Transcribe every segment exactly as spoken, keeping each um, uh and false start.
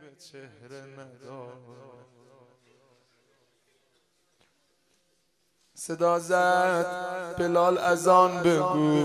چهره ندارد. صدا زد بلال اذان بگو.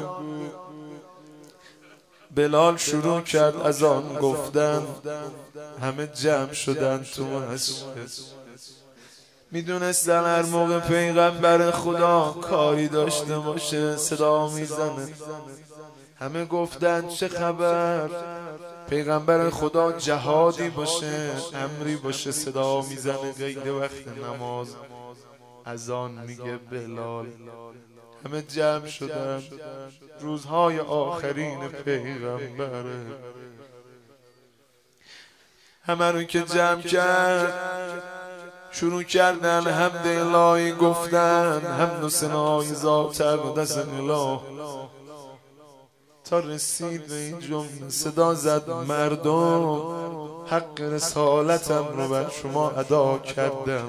بلال شروع کرد اذان گفتن. همه جمع شدن تو مسجد. میدونستن هر موقع پیغمبر خدا کاری داشته باشه صدا میزنه. همه گفتن چه خبر؟ پیغمبر خدا جهادی باشه، امری باشه صدا میزنه غیر وقت نماز. اذان میگه بلال. همه جمع شدن. روزهای آخرین پیغمبره. همه رو که جمع کرد شروع کردن حمد الهی گفتن. حمد و ثنای ذات اقدس اله. تا رسید به این جمله صدا زد مردم حق رسالتم رو بر شما ادا کردم.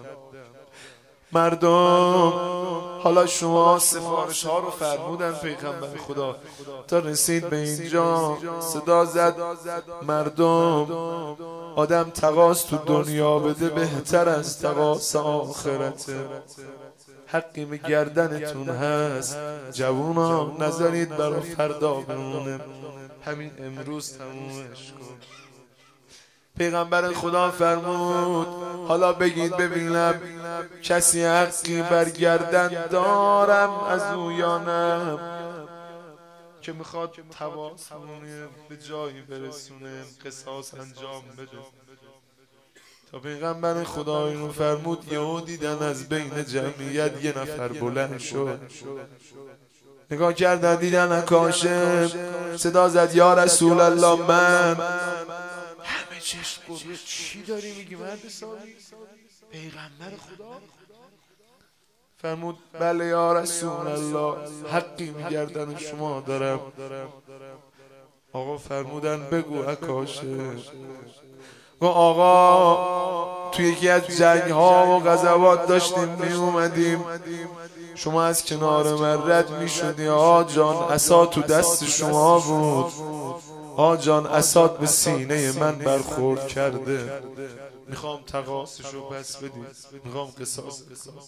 مردم حالا شما سفارش ها رو فرمودن پیغمبر خدا. تا رسید به اینجا صدا زد مردم آدم تقاس تو دنیا بده بهتر از تقاس آخرته. حقی به گردنتون هست جوونا، نذارید برا فردا بمونه، همین امروز تمومش کن. پیغمبر خدا فرمود حالا بگید ببینم کسی حقی بر گردن دارم از او یا نه، که میخواد تواصلونه به جایی برسونه، قصاص انجام بده. تا پیغمبر خدا اینو فرمود یهو دیدن از بین جمعیت یه نفر بلند شد. نگاه کردن دیدن اکاشم. صدا زد یا رسول الله من. همه چشم گفت چی داری میگی مرد سالی؟ پیغمبر خدا؟ فرمود بله یا رسول الله حقی میگردن شما دارم. آقا فرمودن بگو اکاشم. گفت آقا توی یکی از جنگ ها و غزوات داشتیم می اومدیم، شما از کنار من رد می شدی. آقا جان عصا تو دست شما بود. آقا جان عصات به سینه من برخورد کرده. میخوام تقاصشو پس بدی، میخوام قصاص.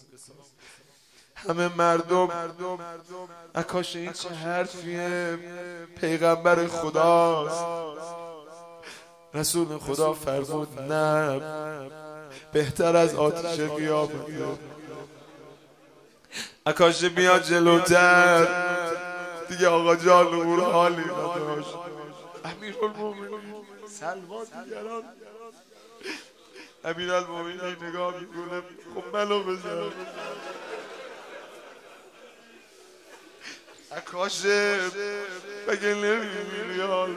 همه مردم اکاش این چه حرفیه؟ پیغمبر خداست. رسول خدا فرمود نه، بهتر از آتش قیامت. اکاش بیاد جلوتر دیگه. آقا جان نور حالی نداشت. امیرالمومنین سلمان دیگران. امیرالمومنین نگاه میکنه خب منو بزن. اکاش بگه نمیبینی حالش.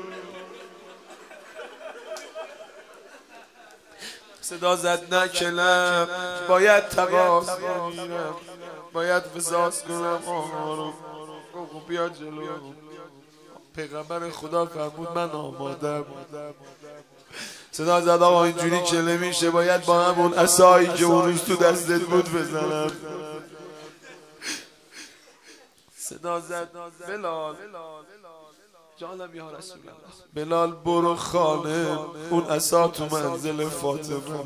صدا زد نه کلم باید تقاس بگیرم، باید قصاص کنم. آقا رو گفت بیا جلو. پیغمبر خدا فرمود من آمادم. صدا زد آقا اینجوری که نمیشه، باید با همون عصایی که اون روز تو دستت بود بزنم. صدا زد بلال جانم یا رسول الله. بلال برو خانه، اون عصا تو منزل فاطمه.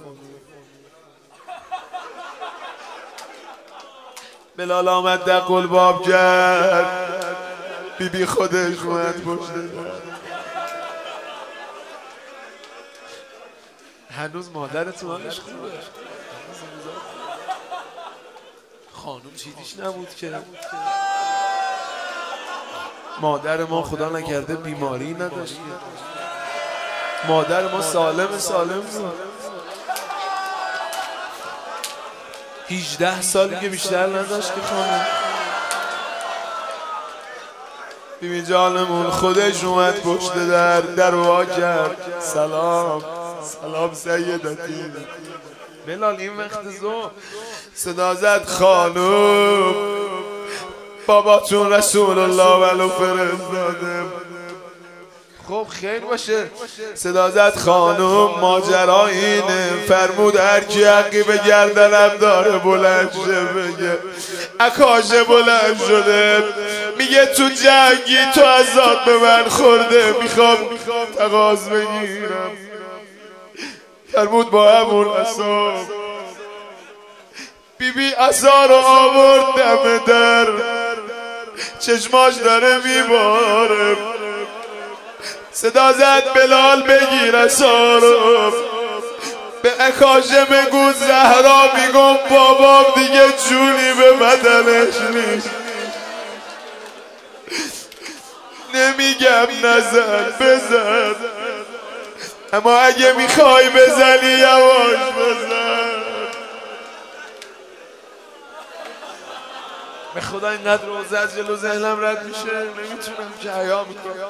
بلال آمد در قلباب کرد. بی بی خودش اومد پشت در. هنوز مادرتون حالش خوبه؟ خانم چیزیش نبود که؟ مادر ما خدا نکرده بیماری نداشت. مادر ما سالم سالم بود. هجده سالی که بیشتر نداشت که خانم. بیبی جانمون خودش اومد پشت در در وا کرد. سلام سلام سیدتی. بلال این وقت زو صدا زد خانم باباتون رسول الله ولو فرستاده. خب خیر باشه. صدا زد خانم ماجرا اینه. فرمود هر کی حقی به گردنم داره بلند شه بگه. اکاشه بلند شده میگه تو جنگی تو عذاب به من خورده، میخوام تقاض بگیرم. فرمود با همون عصا بی بی عصا رو آورد دم در، چشماش داره میباره، صدا زد بلال بگیر عصا رو، به اکاشه بگو زهرا میگم بابام دیگه جونی به بدنش نیست. نمیگم نزن بزن، اما اگه میخوای بزنی یواش بزن. به خدا اینقدر روزه از جلو ذهنم رد میشه نمیتونم که حیا میکنم.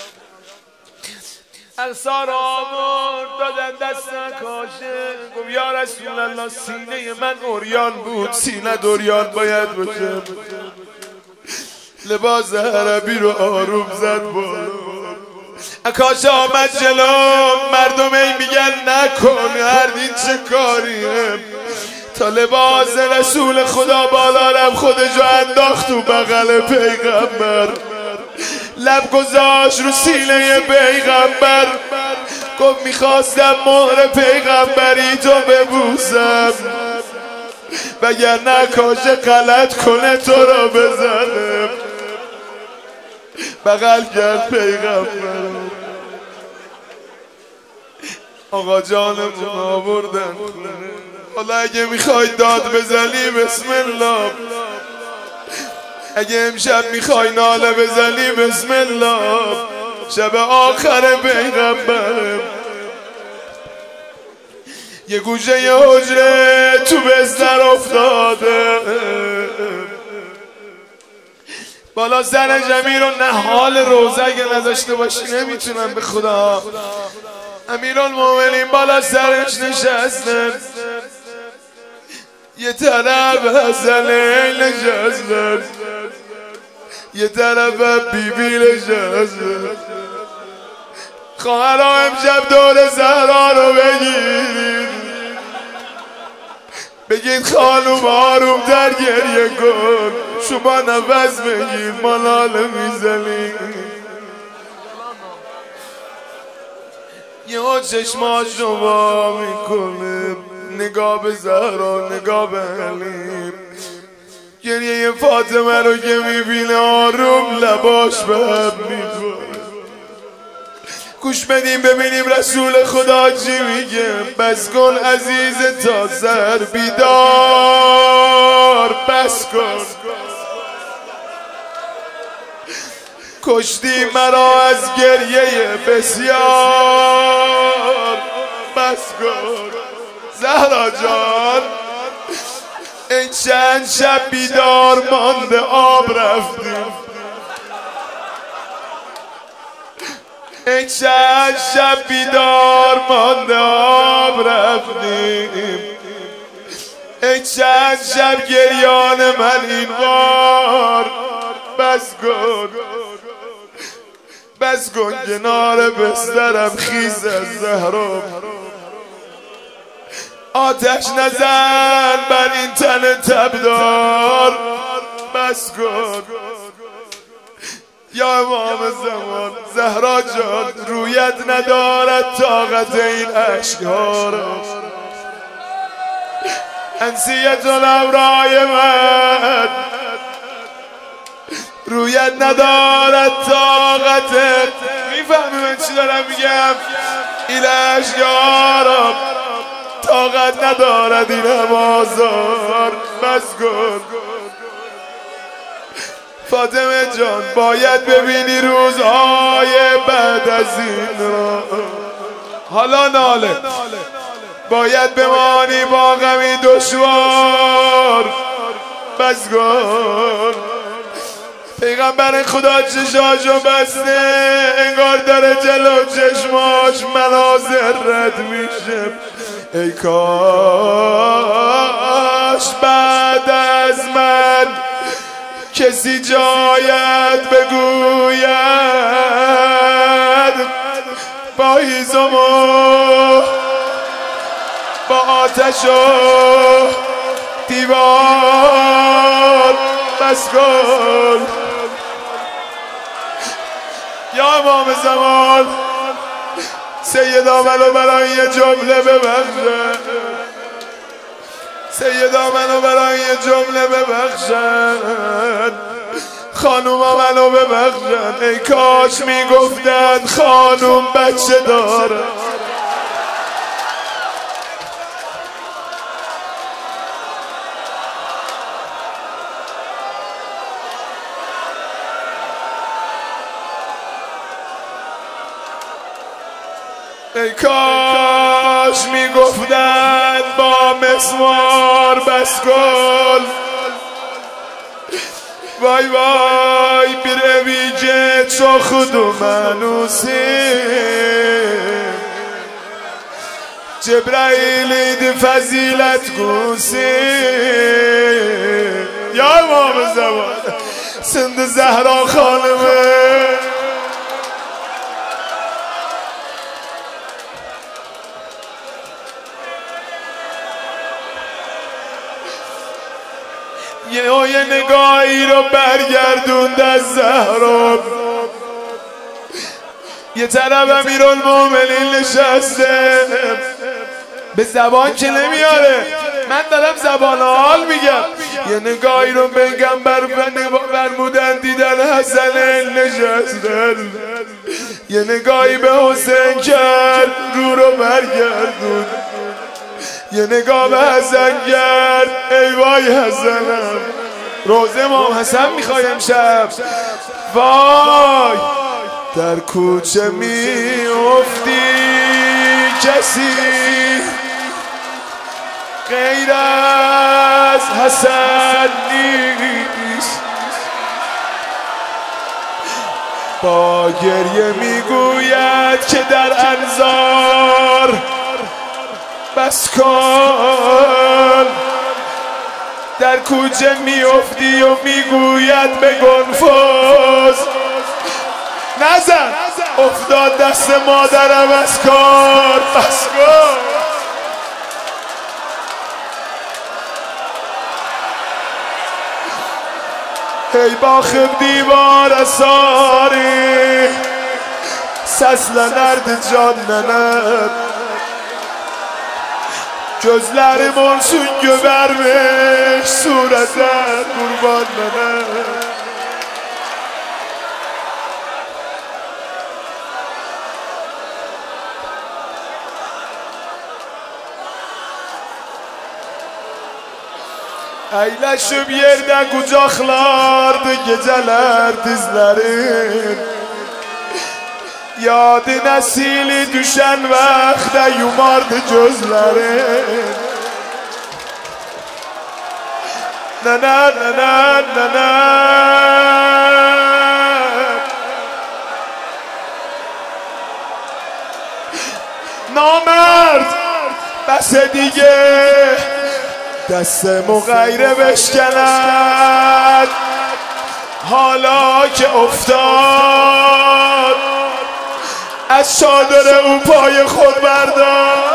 انصار آمر دادن دست نکاشه، گفت یا رسول الله سینه من اوریان بود، سینه دوریان باید باشه. لباس عربی رو آروم زد بالا، اکاشه آمد جلو، مردم ای میگن نکن هردین چه کاریه، تا لباس رسول خدا بالا رفت خودشو انداخت تو بغل پیغمبر، لب گذاشت رو سینه پیغمبر، گفت میخواستم مهر پیغمبری تو ببوسم وگر نکاشه غلط کنه تو را بزنه. بغل کرد پیغمبر، آقا جانمون آوردن خونه. حالا اگه میخوای داد بزنی بسم الله، اگه امشب میخوای ناله بزنی بسم الله، شب آخر پیغمبر. یه گوشه یه حجره تو بستر افتاده، بالا سر امیر و نه حال روزه اگه نداشته باشی نمیتونم به خدا. امیرالمومنین بالا سرش نشستن، یه طرف حسن نشستن، یه طرف بی بی نشستن. خواهرها امشب دور زهرا رو بگیرید، بگید خانوم آروم در گریه کن، شما نفس بگیر ما ناله میزنیم. یه چشماش رو با میکنه، نگاه به زهرا نگاه به علی، گریه فاطمه رو که میبینه آروم لباش به هم میکنه. گوش بدیم ببینیم رسول خدا چی میگه. بس کن عزیز تا سر بیدار، بس کن کشتی مرا از گریه بسیار، بس کن زهرا جان این چند شب بیدار مانده آب رفتیم، این چند شب بیدار مانده آب رفتیم، این چند شب گریان من این بار. بس کن بس کن کنار بسترم خیز از زهرا، آتش نزن بر این تن تبدار. بس کن یا امام زمان زهرا جان رویت ندارد طاقت این اشکها را، انسیت الابرای من رویت ندارد طاقت. میفهمی من چی دارم میگم؟ این اشکها را طاقت ندارد این همازار. بس کن فاطمه جان باید ببینی روزهای بعد از این را، حالا ناله باید بمانی با غمی دشوار. بس کن پیغمبر خدا چشاشو بسته، انگار داره جلو چشماش مناظر رد میشه. ای کاش بعد از من کسی جایت بگوید با هیزم و با آتش و دیوار. بس کن یا امام زمان سیدا منو برای یه جمله ببخشن، سیدا منو برای یه جمله ببخشن، خانوما منو ببخشن. ای کاش میگفتن خانوم بچه داره. ای کاش میگفتن با مسمار بس کن. وای وای بروی که چو خودو منوسی جبرائیل دی فضیلت گوسی یا امام زمان سند زهرا خانمه. یه یه نگاهی رو برگردوند از زهرا، یه طرف امیرالمومنین نشسته به زبان که نمیاره، من دارم زبان حال میگم. یه نگاهی رو بگم بر برمودن دیدن حسن نشستن، یه نگاهی به حسین کرد رو رو برگردوند، یه نگاه به حسن کرد ای وای حسنم. روزه امام حسن میخوای امشب؟ وای در کوچه میافتی کسی غیر از حسن نیست، با گریه میگوید که در انظار بس کن. در کوچه میافتی و میگوید به گنفوز نزن، افتاد دست مادرم از کار بس کن. هی باخب دیوار اصاری سسل نرد جان نند gözleri morsun göbermiş surete kurban nene. Əyləşib yerdə qucaqlardı gecələr dizlərin, yadı nesili düşen vaxtda yumardı gözlerin. Nene nene nene نامرد بس دیگه دست مغیره بشکند، حالا که افتاد از چادر او پای خود بردار.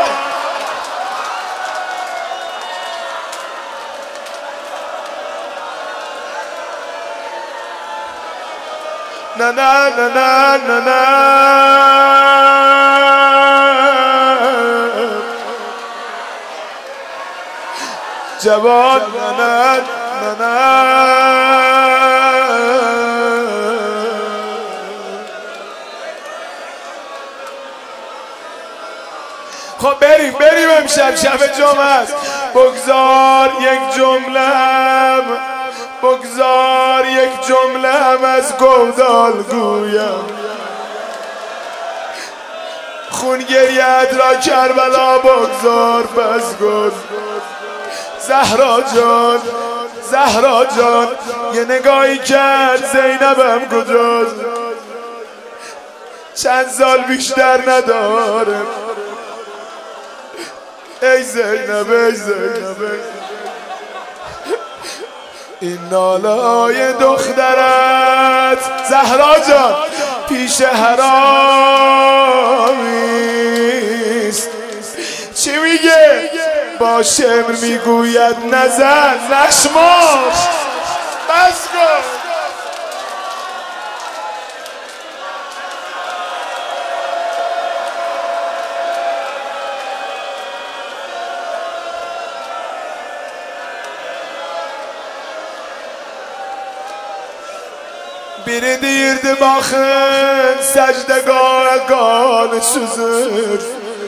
نه نه نه نه نه نه جوان نه نه نه نه خب بریم بریم امشب شب جمعه است. بگذار یک جمله‌ام بگذار یک جمله‌ام از گودال گویم، خون گریت را کربلا بگذار بس گل. زهرا جان زهرا جان یه نگاهی کرد زینبم کجاست، چند سال بیشتر نداره. ای زینب ای زینب این ناله های دخترت زهرا جان پیش حرامیست. چی میگه؟ با شمر میگوید نزن نشمار بس کن. biri deyirdi baxın səcdəgah qan süzür.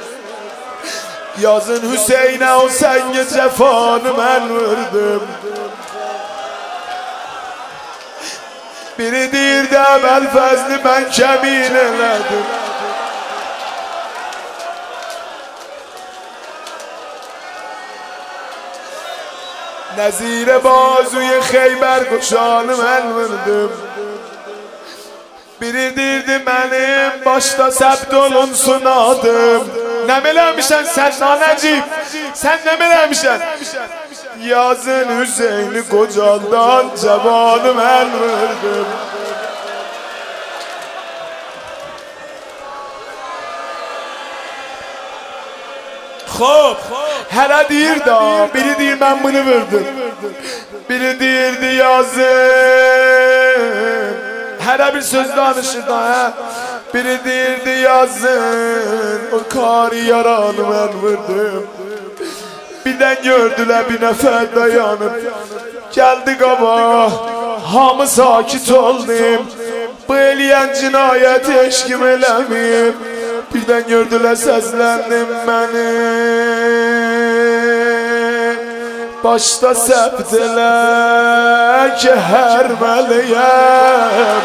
Yazın Hüseynə o səngi cəfanı mən vurdum. Biri deyirdi Əməl Fəzli mən kəmin elədim. Nəzirə bazuy Xeybər quşanı mən vurdum. Biri deyirdi mənim başda səbt olunsun adım. Nə eləmişən sən nanəcib? Sən nə eləmişən? Yazın Hüseyni Qocaldan cavanı mən vurdum. Xob, hələ deyir da, biri deyir mən bunu vurdum. Biri deyirdi yazın, hələ bir söz danışır da, hə? Biri deyirdi yazın, o kari yaranı mən vurdum. Birdən gördülər bir nəfər dayanıb, gəldi qaba, hamı sakit oldum. Bu eləyən cinayəti eşkim eləmiyim. Birdən gördülər səsləndim məni, başda səbt elə ki hər məliyəm.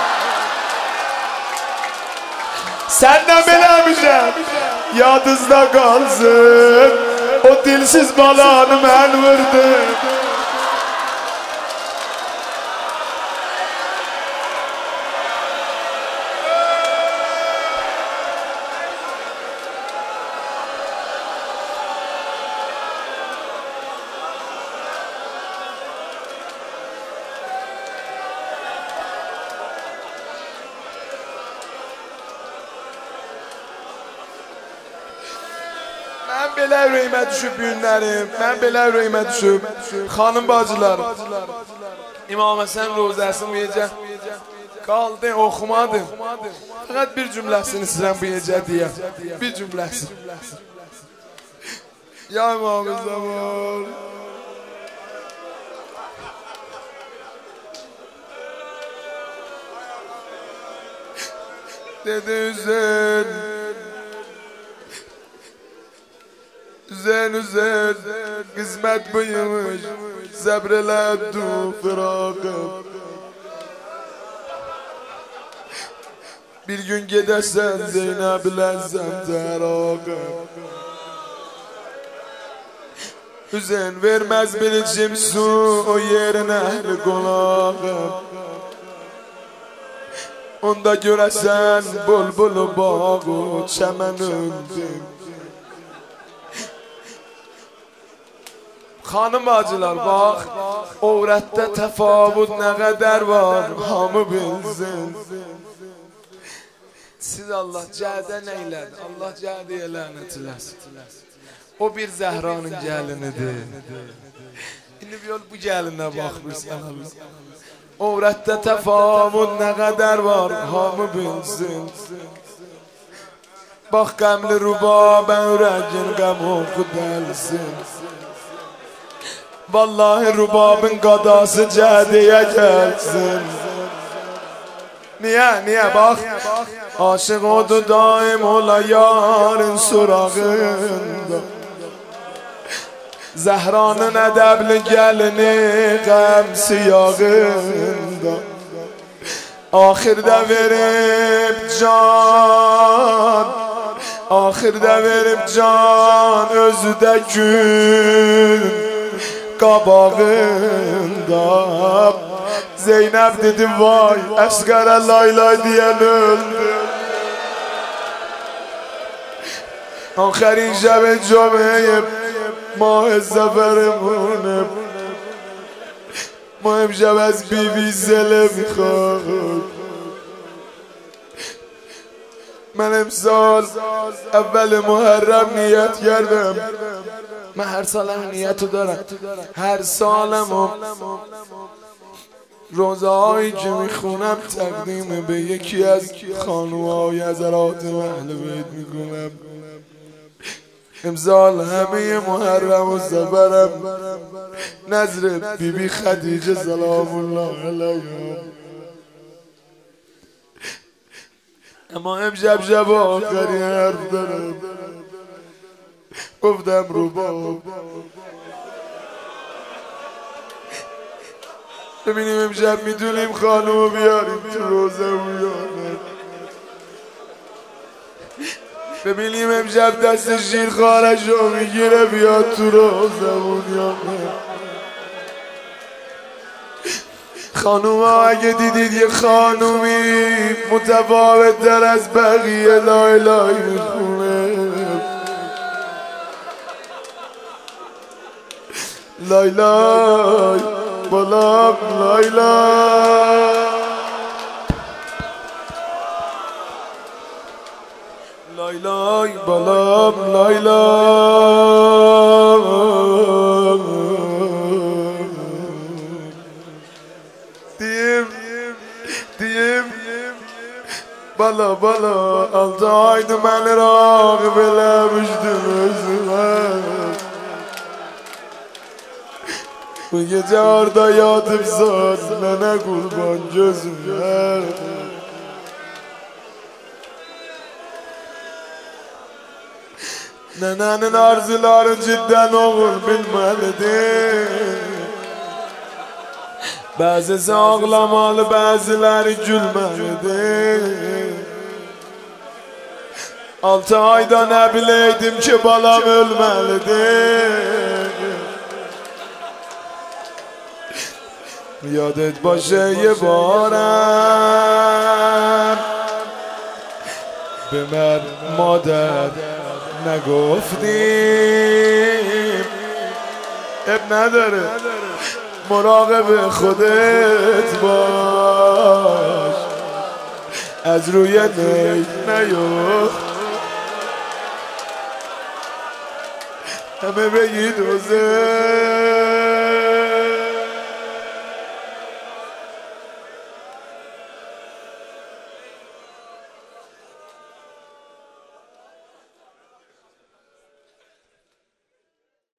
Sən nə eləmişəm, yadınızda qalsın, o dilsiz balanı mən vurdum. Mən belə ürəyimə düşüb günlərim, mən belə ürəyimə düşüb. Xanım bacılar, İmam Həsən rozəsini bu gecə qaldı, oxumadım. Fəqət bir cümləsini sizə bu gecə deyəm, bir cümləsi. Ya İmam Zaman dedi Hüseyin, Hüseyin Hüseyin qismət buymuş, səbr elədu firaqım. Bir gün gedəsən Zeynəb ləzzəm təraqım. Hüseyin verməz bilicim su o yerin əhli qolağım. Onda görəsən bulbulu bağı çəmən öldüm. Xanım bacılar bax, övrətdə təfavut nə qədər var, hamı bilsin. Siz Allah cədə nə elədi? Allah cədəyə lənət eləsin. O bir Zəhranın gəlinidir. İndi bir yol bu gəlinə baxırsan Allah. Övrətdə təfavut nə qədər var, hamı bilsin. Bax qəmli rubabən ürəgin qəm oxu dəlsin. Vallahi rubabın qadası cədəyə gəlsin. Niyə, niyə bax? Aşıq odu daim ola yarın surağında. Zəhranın ədəbli gəlini qəm siyağında. Axirdə verib can, axirdə verib can, özü də gün qabağında. Zeynəb dedi vay, Əsqərə lay lay deyən öldü. آخرین شب جمعه ماه سفرمونه ما امشب از بی بی زله میخوام. من امسال اول محرم نیت کردم. من هر سالم نیت رو دارم، هر سالم روزه هایی که میخونم تقدیم به یکی از خانوهای حضرات اهل بیت میکنم. امسال همه محرم و سفرم نظر بی بی خدیجه سلام الله علیها. اما امشب شب آخری حرف دارم. گفتم رو باب ببینیم امشب میتونیم خانومو بیاریم تو روزه بیاریم، ببینیم امشب دست شیر خارشو میگیره بیاد تو روزمون یا نه. خانوما اگه دیدید یه خانومی متفاوت تر از بقیه لای لای میخونه، لای لای بالام لای لای لای لای بالام لای لای دیم دیم بالا بالا altı aydı məni rağıb eləmişdim özümə. Bu gece orada yatıp zor nene kurban gözüme. Nenenin arzuları cidden oğul bilmelidir. Bazısı ağlamalı, bazıları gülmelidir. Altı ayda ne bileydim ki balam ölmelidir. یادت باشه یه بارم به من مادر نگفتیم، اب نداره مراقب خودت باش، از روی نی نیفت همه بگی دوزه